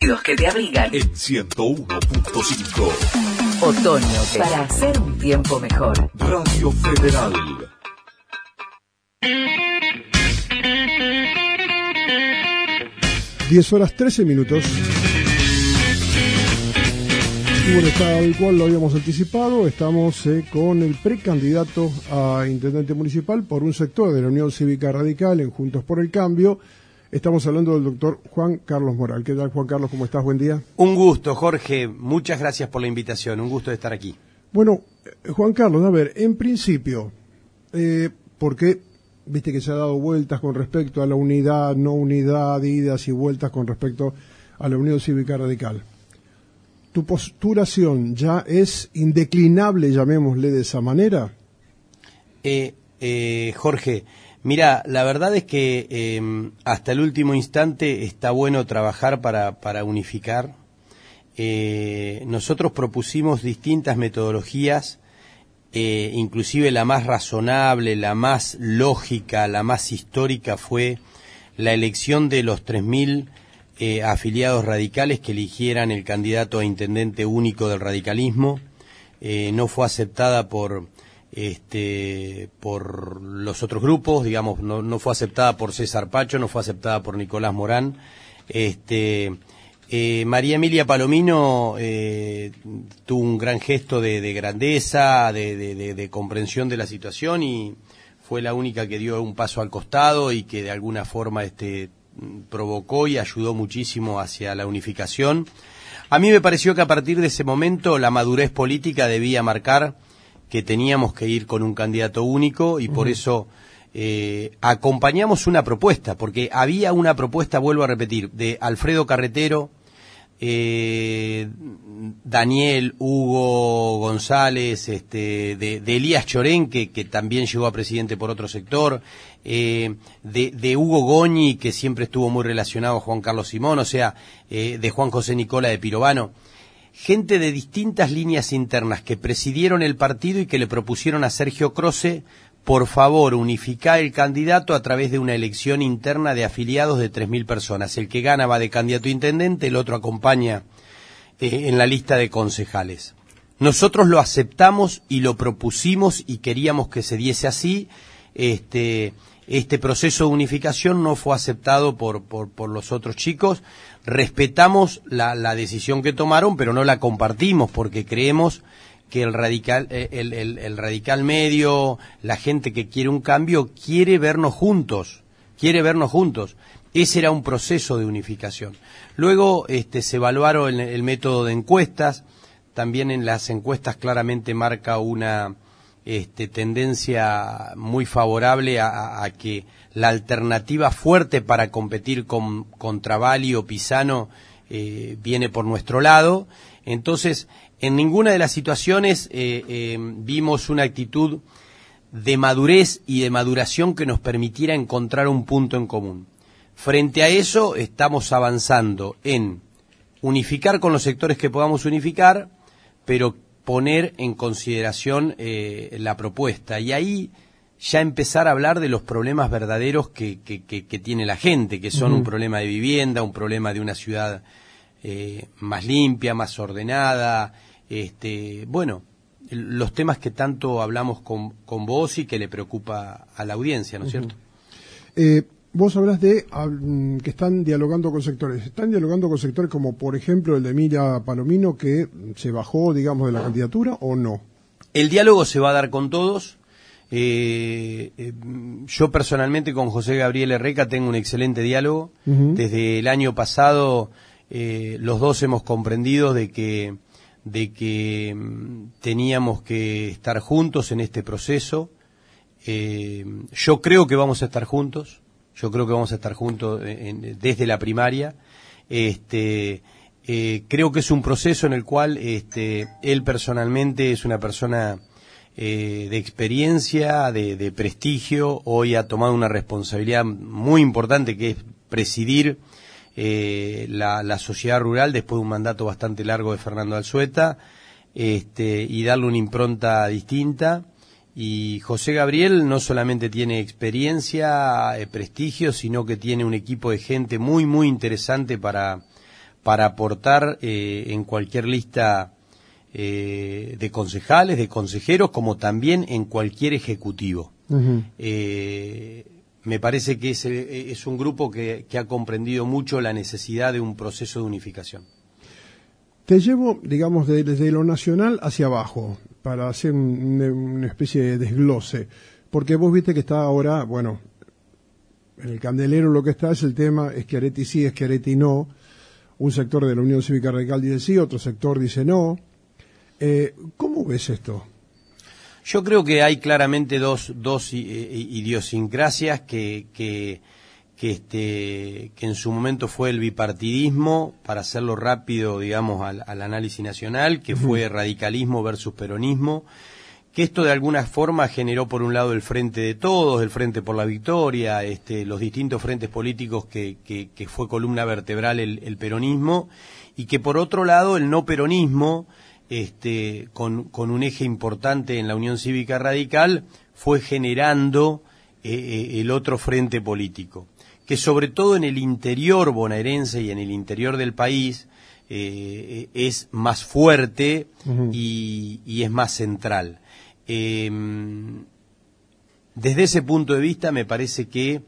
Que te abrigan en 101.5. Otoño para hacer un tiempo mejor. Radio Federal. (10 horas 13 minutos). Y bueno, tal cual lo habíamos anticipado, estamos con el precandidato a intendente municipal por un sector de la Unión Cívica Radical en Juntos por el Cambio. Estamos hablando del doctor Juan Carlos Moral. ¿Qué tal, Juan Carlos? ¿Cómo estás? Buen día. Un gusto, Jorge. Muchas gracias por la invitación. Un gusto de estar aquí. Bueno, Juan Carlos, a ver, en principio, porque viste que se ha dado vueltas con respecto a la unidad, no unidad, idas y vueltas con respecto a la Unión Cívica Radical. ¿Tu postulación ya es indeclinable, llamémosle de esa manera? Jorge, mira, la verdad es que hasta el último instante está bueno trabajar para unificar. Nosotros propusimos distintas metodologías, inclusive la más razonable, la más lógica, la más histórica fue la elección de los 3.000 afiliados radicales que eligieran el candidato a intendente único del radicalismo. No fue aceptada por los otros grupos, digamos, no fue aceptada por César Pacho, no fue aceptada por Nicolás Morán. María Emilia Palomino tuvo un gran gesto de grandeza, de comprensión de la situación, y fue la única que dio un paso al costado y que de alguna forma provocó y ayudó muchísimo hacia la unificación. A mí me pareció que a partir de ese momento la madurez política debía marcar que teníamos que ir con un candidato único, y por eso acompañamos una propuesta, porque había una propuesta, vuelvo a repetir, de Alfredo Carretero, Daniel, Hugo González, de Elías Chorén, que también llegó a presidente por otro sector, de Hugo Goñi, que siempre estuvo muy relacionado a Juan Carlos Simón, o sea, de Juan José Nicola de Pirovano. Gente de distintas líneas internas que presidieron el partido y que le propusieron a Sergio Croce, por favor, unificar el candidato a través de una elección interna de afiliados de 3.000 personas. El que gana va de candidato a intendente, el otro acompaña en la lista de concejales. Nosotros lo aceptamos y lo propusimos y queríamos que se diese así. Este proceso de unificación no fue aceptado por los otros chicos. Respetamos la decisión que tomaron, pero no la compartimos, porque creemos que el radical medio, la gente que quiere un cambio, quiere vernos juntos. Ese era un proceso de unificación. Luego se evaluaron el método de encuestas. También en las encuestas claramente marca una tendencia muy favorable a que la alternativa fuerte para competir contra Valli o Pisano viene por nuestro lado. Entonces, en ninguna de las situaciones vimos una actitud de madurez y de maduración que nos permitiera encontrar un punto en común. Frente a eso, estamos avanzando en unificar con los sectores que podamos unificar, pero poner en consideración la propuesta, y ahí ya empezar a hablar de los problemas verdaderos que tiene la gente, que son un problema de vivienda, un problema de una ciudad más limpia, más ordenada, bueno, los temas que tanto hablamos con vos y que le preocupa a la audiencia, ¿no es cierto? Vos hablas de que están dialogando con sectores. ¿Están dialogando con sectores como, por ejemplo, el de Emilia Palomino, que se bajó, digamos, de la candidatura, o no? El diálogo se va a dar con todos. Yo personalmente con José Gabriel Herreca tengo un excelente diálogo. Desde el año pasado los dos hemos comprendido de que teníamos que estar juntos en este proceso. Yo creo que vamos a estar juntos. Desde la primaria. Creo que es un proceso en el cual él personalmente es una persona de experiencia, de prestigio. Hoy ha tomado una responsabilidad muy importante, que es presidir la sociedad rural después de un mandato bastante largo de Fernando Alzueta, y darle una impronta distinta. Y José Gabriel no solamente tiene experiencia, prestigio, sino que tiene un equipo de gente muy, muy interesante para para aportar en cualquier lista de concejales, de consejeros, como también en cualquier ejecutivo. Ujú. Me parece que es un grupo que ha comprendido mucho la necesidad de un proceso de unificación. Te llevo, digamos, desde lo nacional hacia abajo, para hacer una especie de desglose, porque vos viste que está ahora, bueno, en el candelero lo que está es el tema, Schiaretti sí, Schiaretti no, un sector de la Unión Cívica Radical dice sí, otro sector dice no. ¿Cómo ves esto? Yo creo que hay claramente dos idiosincrasias que en su momento fue el bipartidismo, para hacerlo rápido, digamos, al análisis nacional, que fue radicalismo versus peronismo, que esto de alguna forma generó por un lado el Frente de Todos, el Frente por la Victoria, los distintos frentes políticos que fue columna vertebral el peronismo, y que por otro lado el no peronismo, con un eje importante en la Unión Cívica Radical, fue generando el otro frente político, que sobre todo en el interior bonaerense y en el interior del país es más fuerte y es más central. Desde ese punto de vista me parece que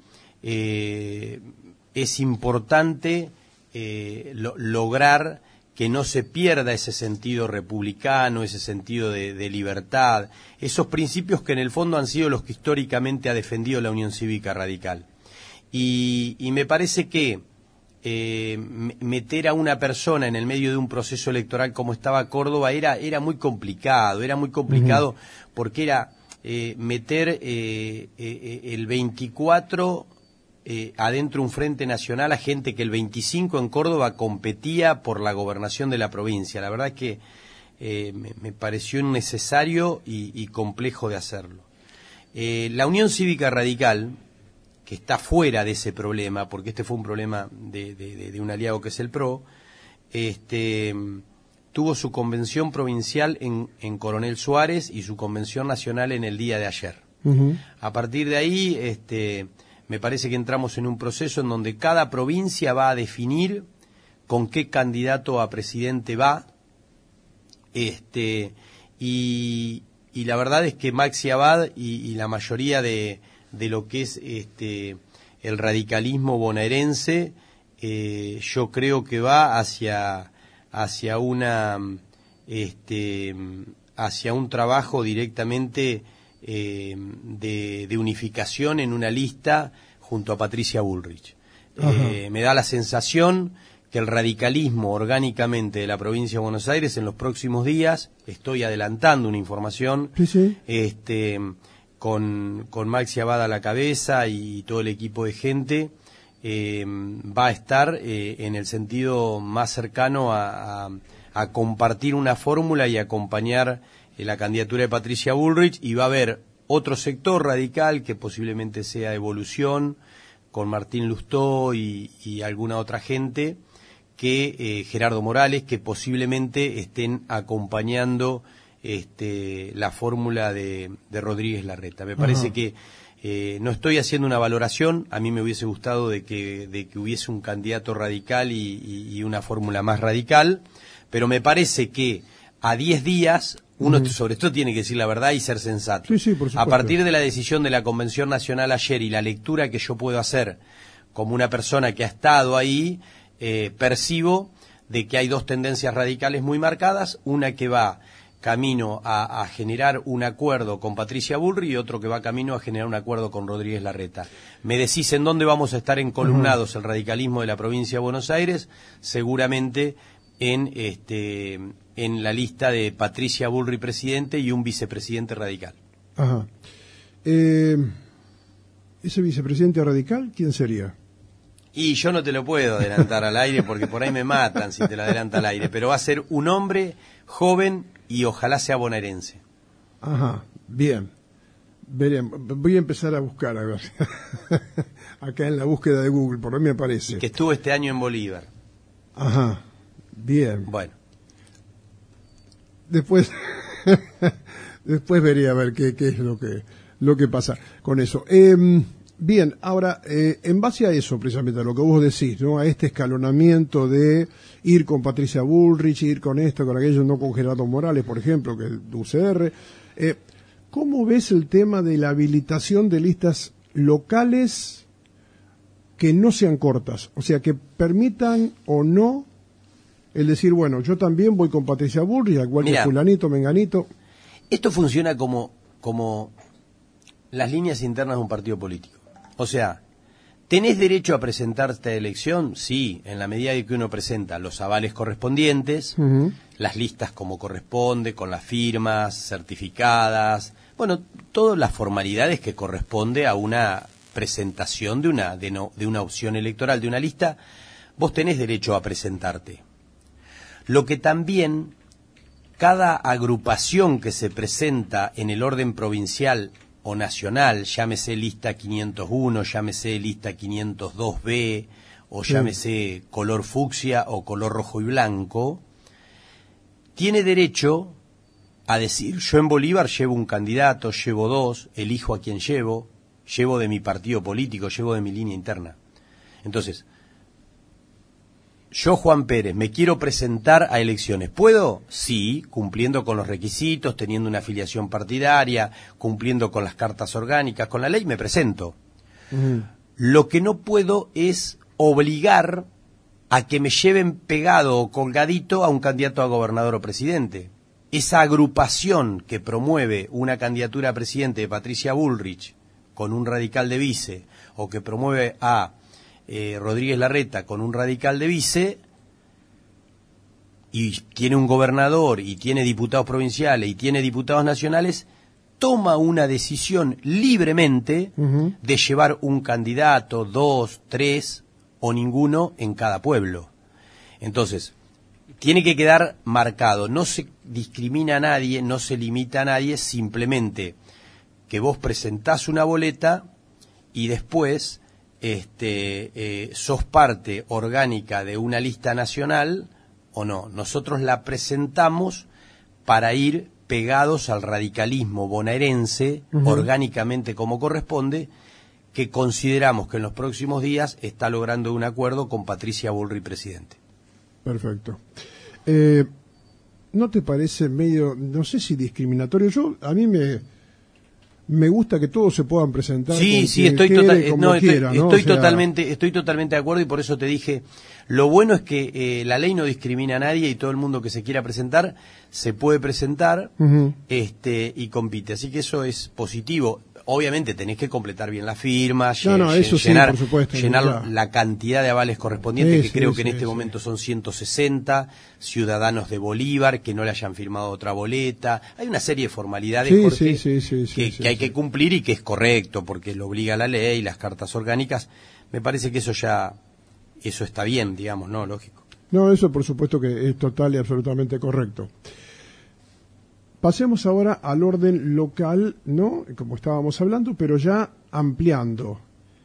es importante lograr que no se pierda ese sentido republicano, ese sentido de libertad, esos principios que en el fondo han sido los que históricamente ha defendido la Unión Cívica Radical. Y me parece que meter a una persona en el medio de un proceso electoral como estaba Córdoba era muy complicado, porque era meter el 24 adentro un frente nacional a gente que el 25 en Córdoba competía por la gobernación de la provincia. La verdad es que me pareció innecesario y complejo de hacerlo. La Unión Cívica Radical, que está fuera de ese problema, porque este fue un problema de un aliado que es el PRO, tuvo su convención provincial en Coronel Suárez y su convención nacional en el día de ayer. A partir de ahí, me parece que entramos en un proceso en donde cada provincia va a definir con qué candidato a presidente va, y la verdad es que Maxi Abad y la mayoría de lo que es el radicalismo bonaerense, yo creo que va hacia un trabajo directamente de unificación en una lista junto a Patricia Bullrich. Me da la sensación que el radicalismo orgánicamente de la provincia de Buenos Aires en los próximos días, estoy adelantando una información, Sí. con Maxi Abad a la cabeza y todo el equipo de gente, va a estar en el sentido más cercano a compartir una fórmula y acompañar la candidatura de Patricia Bullrich, y va a haber otro sector radical que posiblemente sea Evolución, con Martín Lustó y alguna otra gente, que Gerardo Morales, que posiblemente estén acompañando la fórmula de Rodríguez Larreta. Me parece que no estoy haciendo una valoración, a mí me hubiese gustado de que hubiese un candidato radical y una fórmula más radical, pero me parece que a 10 días uno sobre todo tiene que decir la verdad y ser sensato. Sí, por supuesto. A partir de la decisión de la Convención Nacional ayer y la lectura que yo puedo hacer como una persona que ha estado ahí, percibo de que hay dos tendencias radicales muy marcadas, una que va camino a generar un acuerdo con Patricia Bullrich y otro que va camino a generar un acuerdo con Rodríguez Larreta. Me decís en dónde vamos a estar encolumnados el radicalismo de la provincia de Buenos Aires, seguramente en la lista de Patricia Bullrich presidente y un vicepresidente radical. Ajá. ¿Ese vicepresidente radical quién sería? Y yo no te lo puedo adelantar al aire porque por ahí me matan si te lo adelanta al aire, pero va a ser un hombre joven y ojalá sea bonaerense. Ajá, bien. Veremos. Voy a empezar a buscar, a ver. Acá en la búsqueda de Google, por ahí me aparece. Y que estuvo este año en Bolívar. Ajá, bien. Bueno. Después veré a ver qué es lo que pasa con eso. Bien, ahora, en base a eso, precisamente, a lo que vos decís, ¿no? A este escalonamiento de ir con Patricia Bullrich, ir con esto, con aquello, no con Gerardo Morales, por ejemplo, que es UCR, ¿cómo ves el tema de la habilitación de listas locales que no sean cortas? O sea, que permitan o no el decir, bueno, yo también voy con Patricia Bullrich, al igual que fulanito, menganito. Esto funciona como las líneas internas de un partido político. O sea, ¿tenés derecho a presentarte a elección? Sí, en la medida de que uno presenta los avales correspondientes, las listas como corresponde, con las firmas certificadas, bueno, todas las formalidades que corresponde a una presentación de una opción electoral, de una lista, vos tenés derecho a presentarte. Lo que también cada agrupación que se presenta en el orden provincial o nacional, llámese lista 501, llámese lista 502B, o llámese color fucsia o color rojo y blanco, tiene derecho a decir, yo en Bolívar llevo un candidato, llevo dos, elijo a quien llevo de mi partido político, llevo de mi línea interna. Entonces, yo, Juan Pérez, me quiero presentar a elecciones. ¿Puedo? Sí, cumpliendo con los requisitos, teniendo una afiliación partidaria, cumpliendo con las cartas orgánicas, con la ley, me presento. Lo que no puedo es obligar a que me lleven pegado o colgadito a un candidato a gobernador o presidente. Esa agrupación que promueve una candidatura a presidente de Patricia Bullrich con un radical de vice, o que promueve a Rodríguez Larreta con un radical de vice, y tiene un gobernador, y tiene diputados provinciales, y tiene diputados nacionales, toma una decisión libremente de llevar un candidato, dos, tres, o ninguno en cada pueblo. Entonces, tiene que quedar marcado, no se discrimina a nadie, no se limita a nadie, simplemente que vos presentás una boleta y después sos parte orgánica de una lista nacional o no. Nosotros la presentamos para ir pegados al radicalismo bonaerense, orgánicamente como corresponde, que consideramos que en los próximos días está logrando un acuerdo con Patricia Bullrich, presidente. Perfecto. ¿No te parece medio, no sé si discriminatorio? A mí me gusta que todos se puedan presentar. Sí, estoy totalmente de acuerdo, y por eso te dije, lo bueno es que la ley no discrimina a nadie y todo el mundo que se quiera presentar se puede presentar y compite, así que eso es positivo. Obviamente tenés que completar bien la firma, llenar la cantidad de avales correspondientes, que creo que en este momento son 160 ciudadanos de Bolívar que no le hayan firmado otra boleta. Hay una serie de formalidades, Jorge, que hay que cumplir y que es correcto, porque lo obliga la ley, las cartas orgánicas. Me parece que eso está bien, digamos, ¿no? Lógico. No, eso por supuesto que es total y absolutamente correcto. Pasemos ahora al orden local, ¿no? Como estábamos hablando, pero ya ampliando.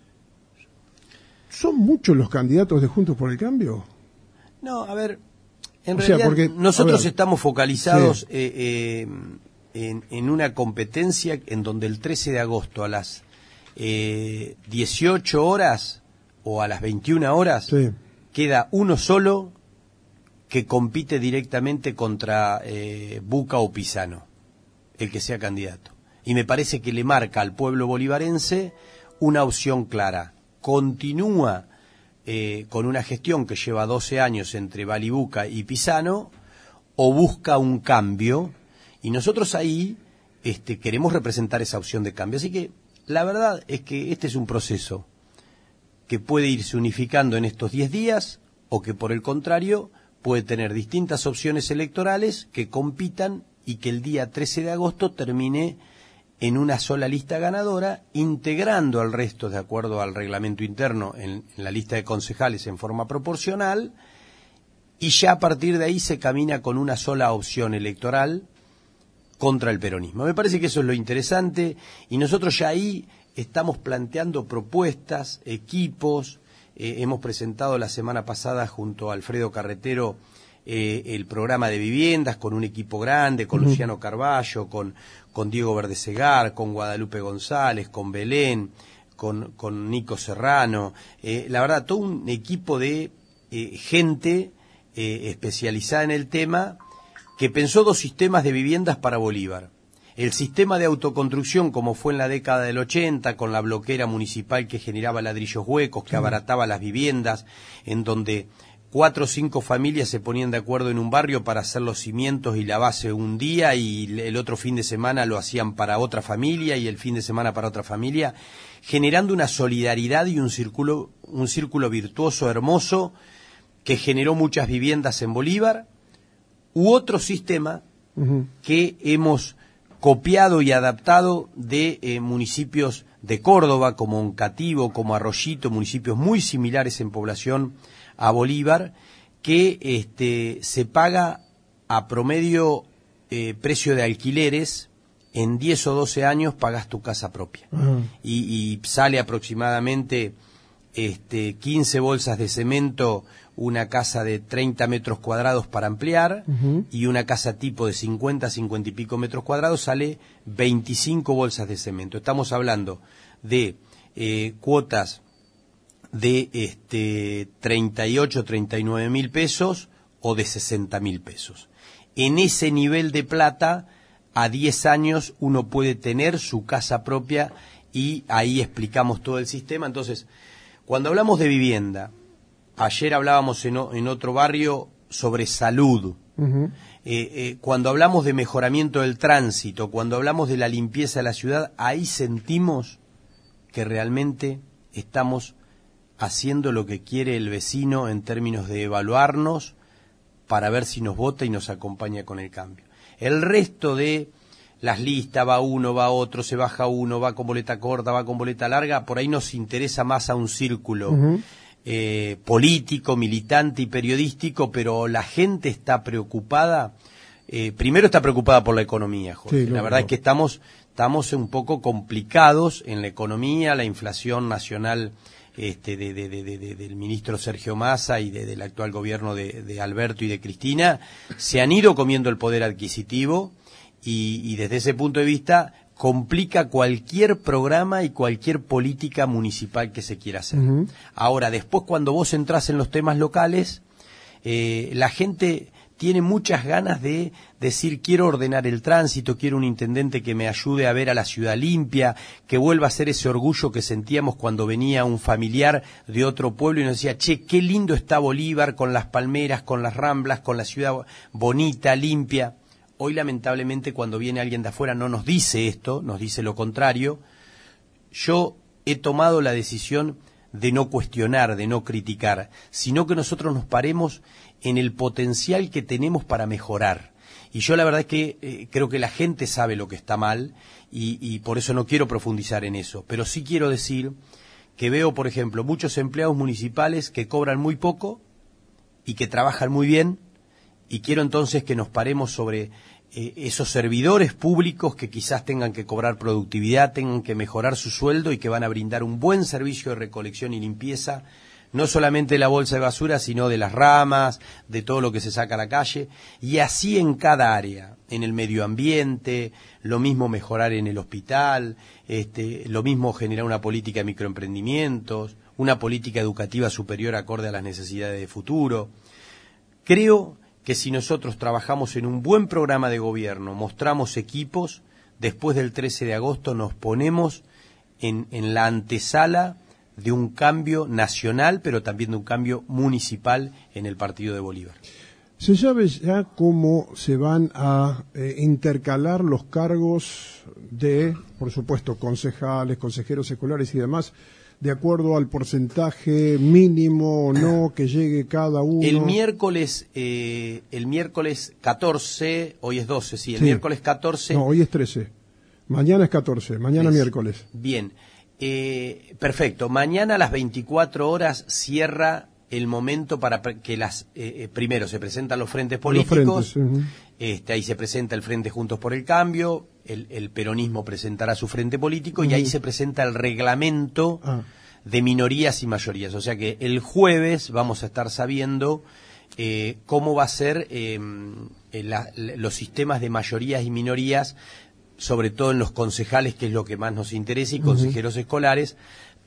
¿Son muchos los candidatos de Juntos por el Cambio? No, a ver, en realidad nosotros estamos focalizados en una competencia en donde el 13 de agosto a las 18 horas o a las 21 horas queda uno solo que compite directamente contra Buca o Pisano, el que sea candidato. Y me parece que le marca al pueblo bolivarense una opción clara. Continúa con una gestión que lleva 12 años entre Buca y Pisano, o busca un cambio, y nosotros ahí queremos representar esa opción de cambio. Así que la verdad es que este es un proceso que puede irse unificando en estos 10 días, o que por el contrario puede tener distintas opciones electorales que compitan y que el día 13 de agosto termine en una sola lista ganadora, integrando al resto, de acuerdo al reglamento interno, en la lista de concejales en forma proporcional, y ya a partir de ahí se camina con una sola opción electoral contra el peronismo. Me parece que eso es lo interesante, y nosotros ya ahí estamos planteando propuestas, equipos. Hemos presentado la semana pasada junto a Alfredo Carretero el programa de viviendas con un equipo grande, con Luciano Carballo, con Diego Verdesegar, con Guadalupe González, con Belén, con Nico Serrano, la verdad, todo un equipo de gente especializada en el tema que pensó 2 sistemas de viviendas para Bolívar. El sistema de autoconstrucción, como fue en la década del 80, con la bloquera municipal que generaba ladrillos huecos, que abarataba las viviendas, en donde 4 o 5 familias se ponían de acuerdo en un barrio para hacer los cimientos y la base un día, y el otro fin de semana lo hacían para otra familia, y el fin de semana para otra familia, generando una solidaridad y un círculo virtuoso, hermoso, que generó muchas viviendas en Bolívar. U otro sistema que hemos copiado y adaptado de municipios de Córdoba, como Oncativo, como Arroyito, municipios muy similares en población a Bolívar, que se paga a promedio precio de alquileres. En 10 o 12 años pagas tu casa propia. Y sale aproximadamente 15 bolsas de cemento, una casa de 30 metros cuadrados para ampliar, y una casa tipo de 50, 50 y pico metros cuadrados sale 25 bolsas de cemento. Estamos hablando de cuotas de 38, 39 mil pesos o de 60 mil pesos. En ese nivel de plata, a 10 años uno puede tener su casa propia, y ahí explicamos todo el sistema. Entonces, cuando hablamos de vivienda, ayer hablábamos en otro barrio sobre salud. Cuando hablamos de mejoramiento del tránsito, cuando hablamos de la limpieza de la ciudad, ahí sentimos que realmente estamos haciendo lo que quiere el vecino en términos de evaluarnos para ver si nos vota y nos acompaña con el cambio. El resto de las listas, va uno, va otro, se baja uno, va con boleta corta, va con boleta larga, por ahí nos interesa más a un círculo político, militante y periodístico, pero la gente está preocupada. Primero está preocupada por la economía, Jorge. Sí, la verdad es que estamos un poco complicados en la economía, la inflación nacional del ministro Sergio Massa y del actual gobierno de Alberto y de Cristina se han ido comiendo el poder adquisitivo, y desde ese punto de vista complica cualquier programa y cualquier política municipal que se quiera hacer. Ahora, después, cuando vos entrás en los temas locales, la gente tiene muchas ganas de decir: quiero ordenar el tránsito, quiero un intendente que me ayude a ver a la ciudad limpia, que vuelva a ser ese orgullo que sentíamos cuando venía un familiar de otro pueblo y nos decía: che, qué lindo está Bolívar, con las palmeras, con las ramblas, con la ciudad bonita, limpia. Hoy, lamentablemente, cuando viene alguien de afuera no nos dice esto, nos dice lo contrario. Yo he tomado la decisión de no cuestionar, de no criticar, sino que nosotros nos paremos en el potencial que tenemos para mejorar. Y yo la verdad es que creo que la gente sabe lo que está mal, y por eso no quiero profundizar en eso. Pero sí quiero decir que veo, por ejemplo, muchos empleados municipales que cobran muy poco y que trabajan muy bien, y quiero entonces que nos paremos sobre esos servidores públicos que quizás tengan que cobrar productividad, tengan que mejorar su sueldo y que van a brindar un buen servicio de recolección y limpieza, no solamente de la bolsa de basura, sino de las ramas, de todo lo que se saca a la calle, y así en cada área, en el medio ambiente, lo mismo mejorar en el hospital, lo mismo generar una política de microemprendimientos, una política educativa superior acorde a las necesidades de futuro. Creo que si nosotros trabajamos en un buen programa de gobierno, mostramos equipos, después del 13 de agosto nos ponemos en la antesala de un cambio nacional, pero también de un cambio municipal en el partido de Bolívar. ¿Se sabe ya cómo se van a intercalar los cargos de, por supuesto, concejales, consejeros escolares y demás, de acuerdo al porcentaje mínimo o no que llegue cada uno? El miércoles 14, hoy es 12, sí, el miércoles 14... No, hoy es 13, mañana es 14, mañana 13. Miércoles. Bien, perfecto, mañana a las 24 horas cierra el momento para que primero se presentan los frentes políticos, ahí se presenta el Frente Juntos por el Cambio, el peronismo presentará su frente político, y ahí se presenta el reglamento de minorías y mayorías. O sea que el jueves vamos a estar sabiendo cómo va a ser los sistemas de mayorías y minorías, sobre todo en los concejales, que es lo que más nos interesa, y consejeros escolares,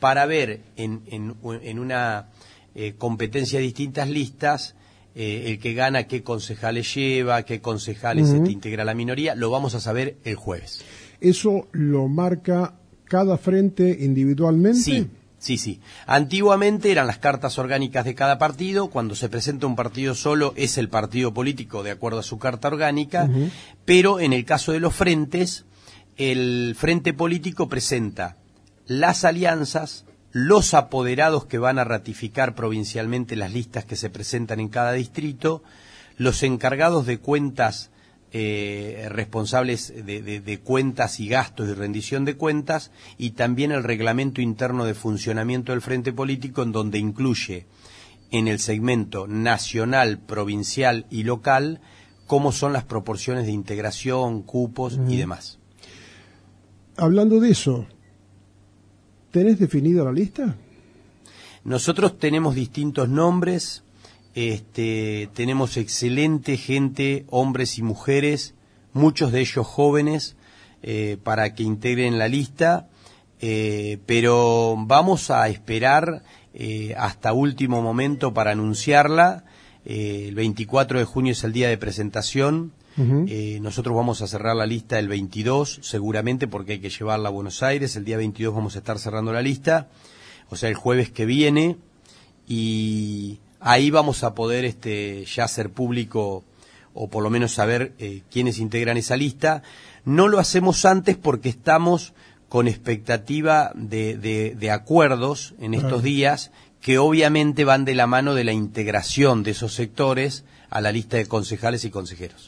para ver en una competencia de distintas listas el que gana, qué concejales lleva, qué concejales integra la minoría. Lo vamos a saber el jueves. ¿Eso lo marca cada frente individualmente? Sí. Antiguamente eran las cartas orgánicas de cada partido. Cuando se presenta un partido solo, es el partido político de acuerdo a su carta orgánica. Pero en el caso de los frentes, el frente político presenta las alianzas, los apoderados que van a ratificar provincialmente las listas que se presentan en cada distrito, los encargados de cuentas, responsables de cuentas y gastos y rendición de cuentas, y también el reglamento interno de funcionamiento del frente político, en donde incluye en el segmento nacional, provincial y local cómo son las proporciones de integración, cupos y demás. Hablando de eso, ¿tenés definida la lista? Nosotros tenemos distintos nombres. Tenemos excelente gente, hombres y mujeres, muchos de ellos jóvenes, para que integren la lista, pero vamos a esperar hasta último momento para anunciarla. El 24 de junio es el día de presentación. Nosotros vamos a cerrar la lista el 22, seguramente, porque hay que llevarla a Buenos Aires. El día 22 vamos a estar cerrando la lista, o sea, el jueves que viene, y ahí vamos a poder ya hacer público, o por lo menos saber quiénes integran esa lista. No lo hacemos antes porque estamos con expectativa de acuerdos en estos días, que obviamente van de la mano de la integración de esos sectores a la lista de concejales y consejeros.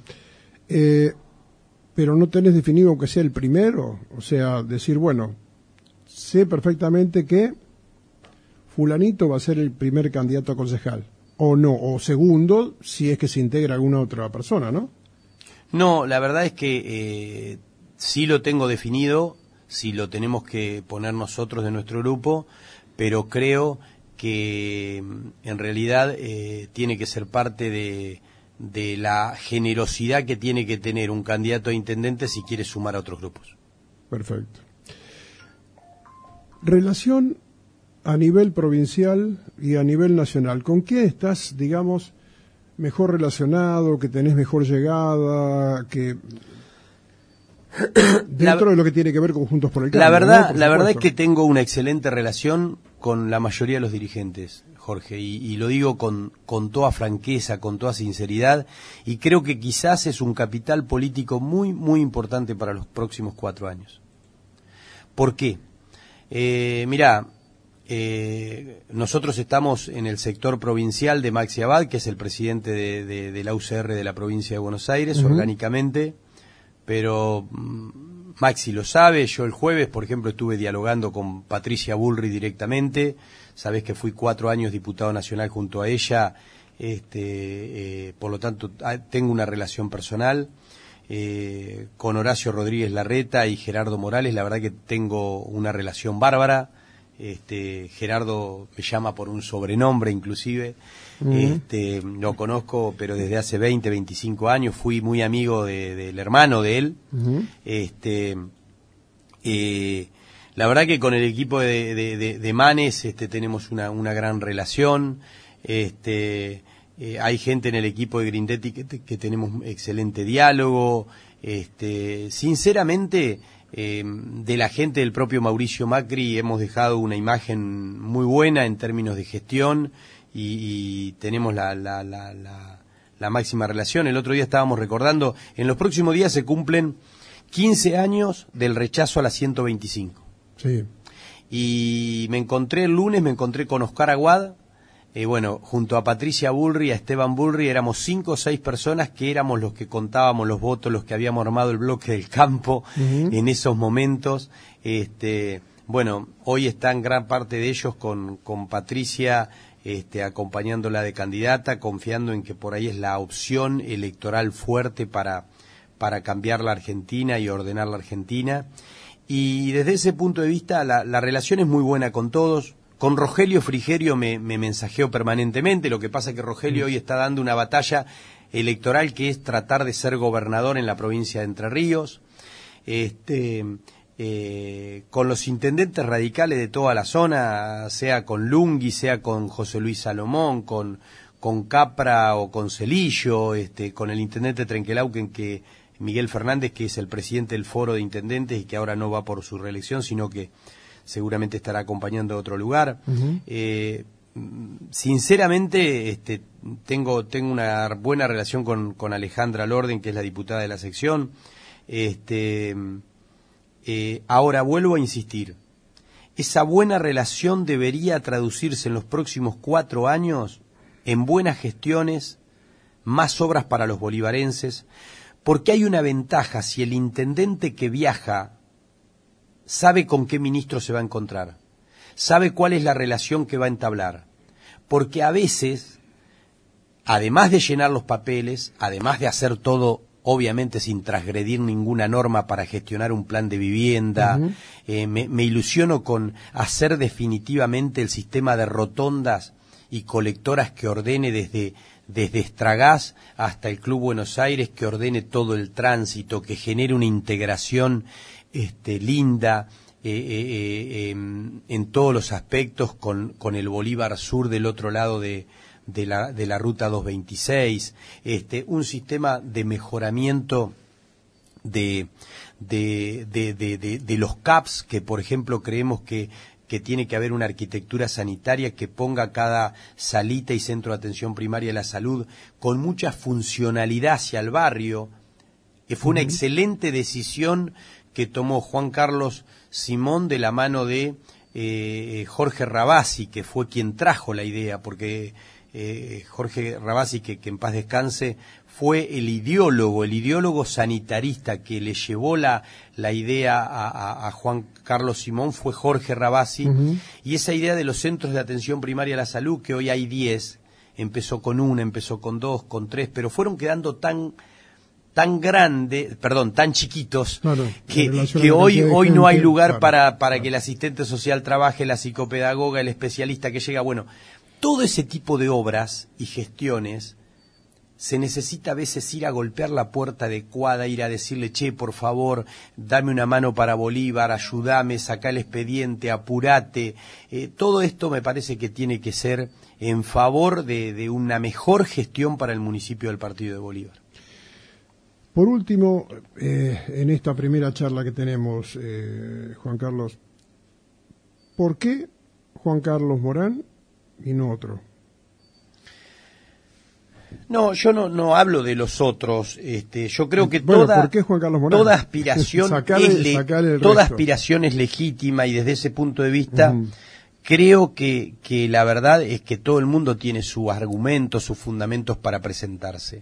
Pero no tenés definido aunque sea el primero, o sea, decir, bueno, sé perfectamente que fulanito va a ser el primer candidato a concejal, o no, o segundo, si es que se integra alguna otra persona, ¿no? No, la verdad es que sí lo tengo definido, sí lo tenemos que poner nosotros de nuestro grupo, pero creo que en realidad tiene que ser parte de la generosidad que tiene que tener un candidato a intendente si quiere sumar a otros grupos. Perfecto. Relación a nivel provincial y a nivel nacional, ¿con quién estás, digamos, mejor relacionado, que tenés mejor llegada, que dentro de lo que tiene que ver con Juntos por el Cambio? La verdad es que tengo una excelente relación con la mayoría de los dirigentes, Jorge, y lo digo con toda franqueza, con toda sinceridad, y creo que quizás es un capital político muy, muy importante para los próximos 4 años. ¿Por qué? Mirá, nosotros estamos en el sector provincial de Maxi Abad, que es el presidente de la UCR de la provincia de Buenos Aires, orgánicamente, pero Maxi lo sabe. Yo el jueves, por ejemplo, estuve dialogando con Patricia Bullrich directamente. Sabés que fui 4 años diputado nacional junto a ella, por lo tanto tengo una relación personal. Con Horacio Rodríguez Larreta y Gerardo Morales, la verdad que tengo una relación bárbara. Gerardo me llama por un sobrenombre inclusive. Lo conozco pero desde hace 20, 25 años, fui muy amigo del hermano de él. La verdad que con el equipo de Manes tenemos una gran relación. Hay gente en el equipo de Grindetti que tenemos excelente diálogo. Sinceramente, de la gente del propio Mauricio Macri hemos dejado una imagen muy buena en términos de gestión y tenemos la máxima relación. El otro día estábamos recordando, en los próximos días se cumplen 15 años del rechazo a la 125. Sí. Y el lunes me encontré con Oscar Aguad, junto a Patricia Bullrich, a Esteban Bullrich, éramos 5 o 6 personas que éramos los que contábamos los votos, los que habíamos armado el bloque del campo en esos momentos. Hoy están gran parte de ellos con Patricia, acompañándola de candidata, confiando en que por ahí es la opción electoral fuerte para cambiar la Argentina y ordenar la Argentina. Y desde ese punto de vista la relación es muy buena con todos. Con Rogelio Frigerio me mensajeo permanentemente. Lo que pasa es que Rogelio hoy está dando una batalla electoral que es tratar de ser gobernador en la provincia de Entre Ríos. con los intendentes radicales de toda la zona, sea con Lungui, sea con José Luis Salomón, con Capra o con Celillo, con el intendente Trenquelauquen, que Miguel Fernández, que es el presidente del foro de intendentes y que ahora no va por su reelección, sino que seguramente estará acompañando a otro lugar. Sinceramente, tengo una buena relación con Alejandra Lorden, que es la diputada de la sección. Ahora vuelvo a insistir, esa buena relación debería traducirse en los próximos 4 años en buenas gestiones, más obras para los bolivarenses, porque hay una ventaja: si el intendente que viaja sabe con qué ministro se va a encontrar, sabe cuál es la relación que va a entablar, porque a veces, además de llenar los papeles, además de hacer todo obviamente sin transgredir ninguna norma para gestionar un plan de vivienda, me ilusiono con hacer definitivamente el sistema de rotondas y colectoras que ordene desde Estragás hasta el Club Buenos Aires, que ordene todo el tránsito, que genere una integración linda en todos los aspectos con el Bolívar Sur del otro lado de la ruta 226, un sistema de mejoramiento de los CAPS, que por ejemplo creemos que tiene que haber una arquitectura sanitaria que ponga cada salita y centro de atención primaria de la salud con mucha funcionalidad hacia el barrio. Fue una excelente decisión que tomó Juan Carlos Simón de la mano de Jorge Rabasi, que fue quien trajo la idea, porque Jorge Rabasi, que en paz descanse, fue el ideólogo sanitarista que le llevó la idea a Juan Carlos Simón, fue Jorge Rabasi, y esa idea de los centros de atención primaria a la salud, que hoy hay 10, empezó con 1, empezó con 2, con 3, pero fueron quedando tan chiquitos, claro, que hoy no hay lugar, claro, para que el asistente social trabaje, la psicopedagoga, el especialista que llega. Bueno, todo ese tipo de obras y gestiones se necesita a veces ir a golpear la puerta adecuada, ir a decirle: che, por favor, dame una mano para Bolívar, ayúdame, sacá el expediente, apurate. Todo esto me parece que tiene que ser en favor de una mejor gestión para el municipio del Partido de Bolívar. Por último, en esta primera charla que tenemos, Juan Carlos, ¿por qué Juan Carlos Morán y no otro? No, yo no hablo de los otros. Yo creo que ¿por qué Juan Carlos Morán? Toda aspiración es legítima, y desde ese punto de vista creo que la verdad es que todo el mundo tiene sus argumentos, sus fundamentos para presentarse.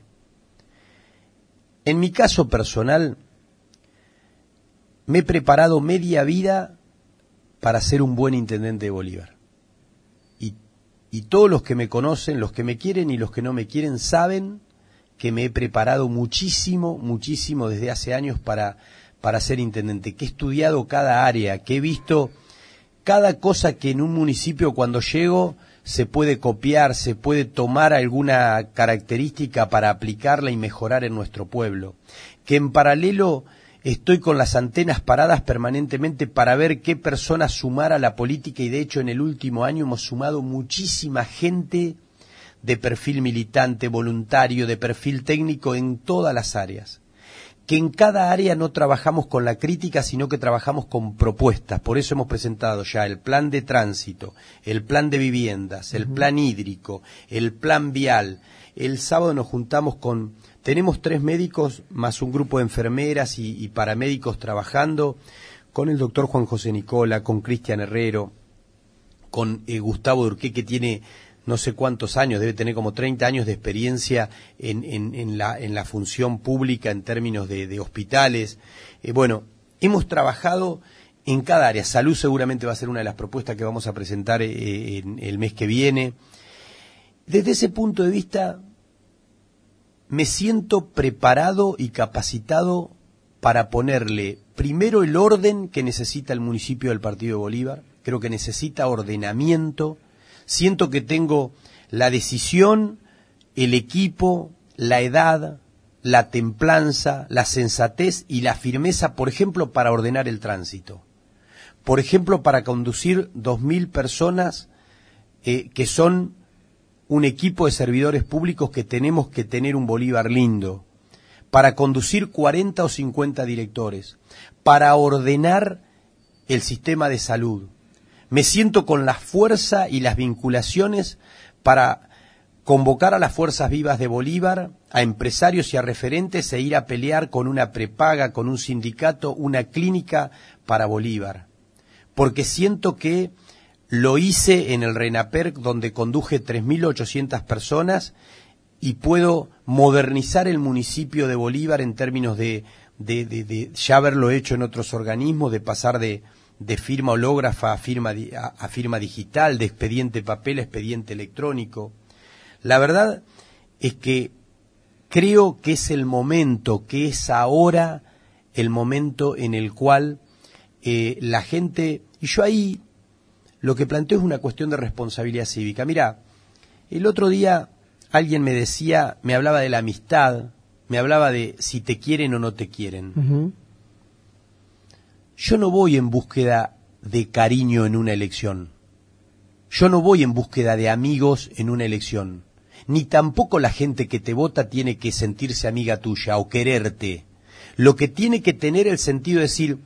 En mi caso personal, me he preparado media vida para ser un buen intendente de Bolívar. Y todos los que me conocen, los que me quieren y los que no me quieren, saben que me he preparado muchísimo desde hace años para ser intendente, que he estudiado cada área, que he visto cada cosa que en un municipio cuando llego se puede copiar, se puede tomar alguna característica para aplicarla y mejorar en nuestro pueblo, que en paralelo estoy con las antenas paradas permanentemente para ver qué personas sumar a la política, y de hecho en el último año hemos sumado muchísima gente de perfil militante, voluntario, de perfil técnico en todas las áreas. Que en cada área no trabajamos con la crítica, sino que trabajamos con propuestas. Por eso hemos presentado ya el plan de tránsito, el plan de viviendas, el plan hídrico, el plan vial. El sábado nos juntamos tenemos 3 médicos más un grupo de enfermeras y paramédicos trabajando, con el doctor Juan José Nicola, con Cristian Herrero, con Gustavo Durqué, que tiene no sé cuántos años, debe tener como 30 años de experiencia en la función pública en términos de hospitales. Bueno, hemos trabajado en cada área. Salud seguramente va a ser una de las propuestas que vamos a presentar en el mes que viene. Desde ese punto de vista, me siento preparado y capacitado para ponerle primero el orden que necesita el municipio del Partido de Bolívar. Creo que necesita ordenamiento. Siento que tengo la decisión, el equipo, la edad, la templanza, la sensatez y la firmeza, por ejemplo, para ordenar el tránsito. Por ejemplo, para conducir 2.000 personas que son un equipo de servidores públicos que tenemos que tener un Bolívar lindo, para conducir 40 o 50 directores, para ordenar el sistema de salud. Me siento con la fuerza y las vinculaciones para convocar a las fuerzas vivas de Bolívar, a empresarios y a referentes e ir a pelear con una prepaga, con un sindicato, una clínica para Bolívar. Porque siento que lo hice en el RENAPER, donde conduje 3.800 personas, y puedo modernizar el municipio de Bolívar en términos de ya haberlo hecho en otros organismos, de pasar de firma hológrafa a firma digital, de expediente papel a expediente electrónico. La verdad es que creo que es el momento, que es ahora el momento en el cual la gente, y yo ahí lo que planteo es una cuestión de responsabilidad cívica. Mirá, el otro día alguien me decía, me hablaba de la amistad, me hablaba de si te quieren o no te quieren. Uh-huh. Yo no voy en búsqueda de cariño en una elección. Yo no voy en búsqueda de amigos en una elección. Ni tampoco la gente que te vota tiene que sentirse amiga tuya o quererte. Lo que tiene que tener el sentido de decir,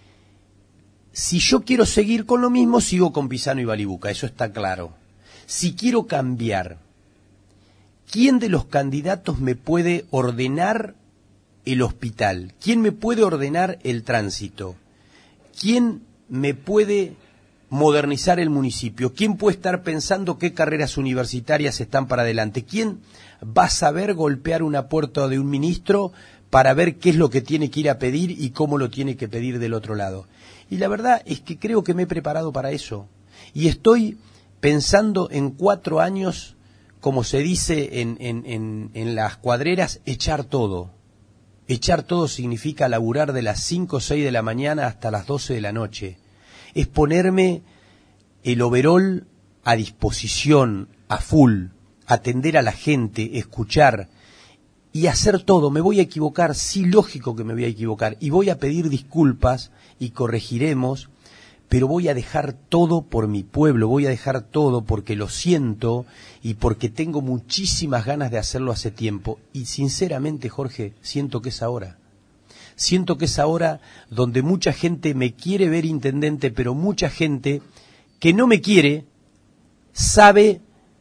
si yo quiero seguir con lo mismo, sigo con Pisano y Balibuca, eso está claro. Si quiero cambiar, ¿quién de los candidatos me puede ordenar el hospital? ¿Quién me puede ordenar el tránsito? ¿Quién me puede modernizar el municipio? ¿Quién puede estar pensando qué carreras universitarias están para adelante? ¿Quién va a saber golpear una puerta de un ministro para ver qué es lo que tiene que ir a pedir y cómo lo tiene que pedir del otro lado? Y la verdad es que creo que me he preparado para eso. Y estoy pensando en 4 años, como se dice en las cuadreras, echar todo. Echar todo significa laburar de las 5 o 6 de la mañana hasta las 12 de la noche. Es ponerme el overol a disposición, a full, atender a la gente, escuchar y hacer todo. Me voy a equivocar, sí, lógico que me voy a equivocar, y voy a pedir disculpas y corregiremos, pero voy a dejar todo por mi pueblo, voy a dejar todo porque lo siento y porque tengo muchísimas ganas de hacerlo hace tiempo. Y sinceramente, Jorge, siento que es ahora. Siento que es ahora donde mucha gente me quiere ver intendente, pero mucha gente que no me quiere sabe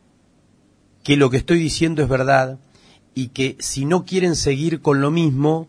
que lo que estoy diciendo es verdad y que si no quieren seguir con lo mismo,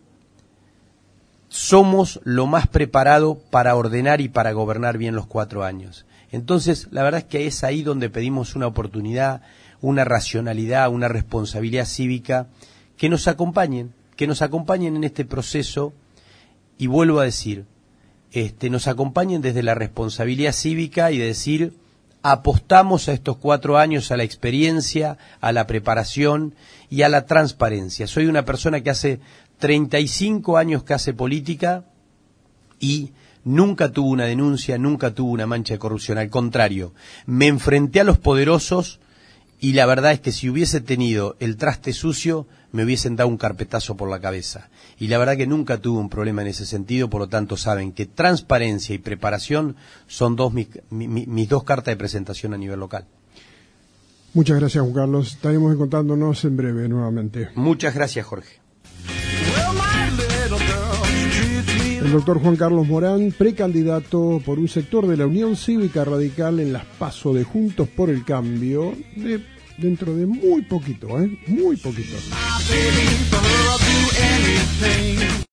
somos lo más preparado para ordenar y para gobernar bien los 4 años. Entonces, la verdad es que es ahí donde pedimos una oportunidad, una racionalidad, una responsabilidad cívica, que nos acompañen en este proceso, y vuelvo a decir, nos acompañen desde la responsabilidad cívica y de decir, apostamos a estos 4 años a la experiencia, a la preparación y a la transparencia. Soy una persona que hace 35 años que hace política y nunca tuvo una denuncia, nunca tuvo una mancha de corrupción. Al contrario, me enfrenté a los poderosos y la verdad es que si hubiese tenido el traste sucio, me hubiesen dado un carpetazo por la cabeza. Y la verdad que nunca tuve un problema en ese sentido, por lo tanto saben que transparencia y preparación son mis 2 cartas de presentación a nivel local. Muchas gracias, Juan Carlos. Estaremos encontrándonos en breve nuevamente. Muchas gracias, Jorge. El doctor Juan Carlos Morán, precandidato por un sector de la Unión Cívica Radical en las PASO de Juntos por el Cambio, dentro de muy poquito, muy poquito.